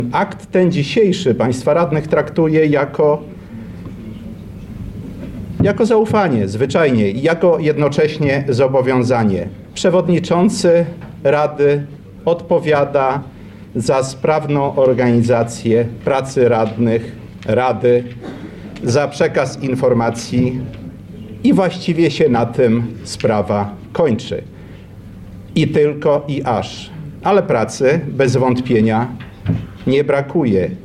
Akt ten dzisiejszy państwa radnych traktuję jako zaufanie, zwyczajnie, jako jednocześnie zobowiązanie. Przewodniczący Rady odpowiada za sprawną organizację pracy radnych Rady, za przekaz informacji i właściwie się na tym sprawa kończy. I tylko i aż. Ale pracy bez wątpienia nie brakuje.